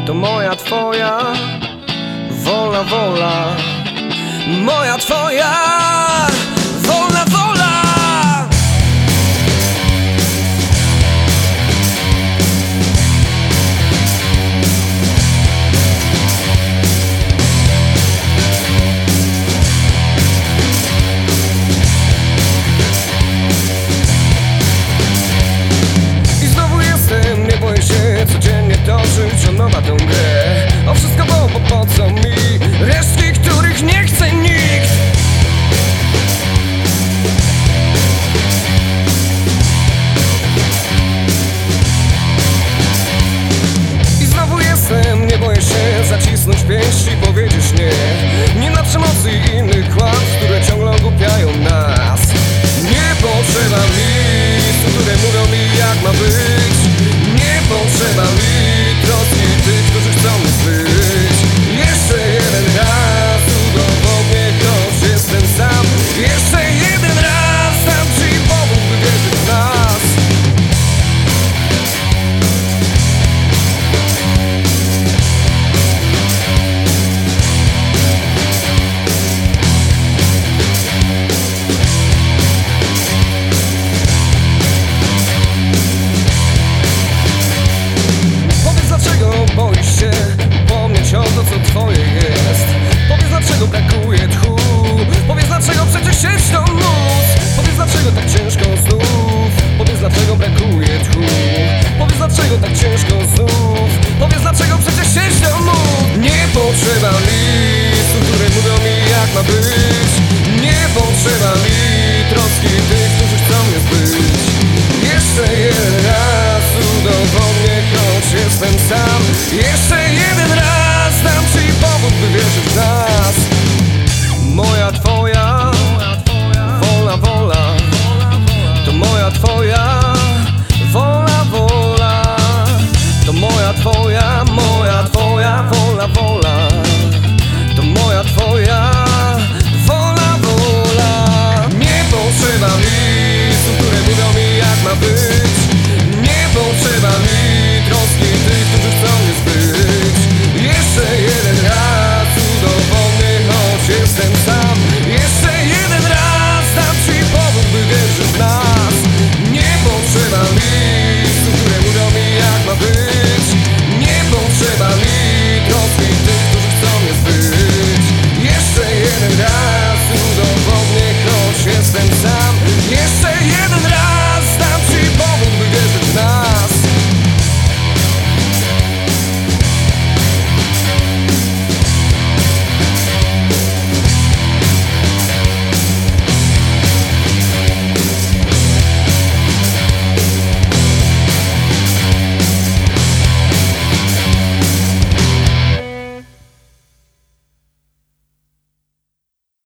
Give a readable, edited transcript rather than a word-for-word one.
to moja, twoja wola, wola. Moja, twoja wolna wola. I znowu jestem, nie boję się codziennie toczyć od nowa tę grę. O wszystko, bo po co mi resztki, których nie chce nikt. I znowu jestem, nie boję się zacisnąć pięści, powiedzieć nie. Nie na przemocy i innych kłamstw, które ciągle ogłupiają nas. Nie potrzeba mi słów, które mówią mi, jak ma być. Nie potrzeba mi troski tych, którzy chcą mnie zbyć. Jeszcze jeden raz udowodnię, choć jestem sam. Jeszcze jeden raz dam ci powód, by wierzyć w nas. Boisz się upomnieć o to, co twoje jest. Powiedz, dlaczego brakuje tchu. Powiedz, dlaczego przecież chcieć to móc. Powiedz, dlaczego tak ciężko znów. Powiedz, dlaczego brakuje tchu. Powiedz, dlaczego tak ciężko znów. Powiedz, dlaczego przecież chcieć to móc. Nie potrzeba mi słów, które mówią mi, jak ma być. Nie potrzeba mi troski tych, którzy chcą mnie zbyć. Jeszcze jeden raz udowodnię, choć jestem sam. Jeszcze jeden raz dam ci powód, by wierzyć w nas. Moja, twoja wolna wola. To moja, twoja wolna wola. To moja, twoja wolna wola. To moja, twoja wolna wola. Nie potrzeba mi słów, które mówią mi, jak ma być.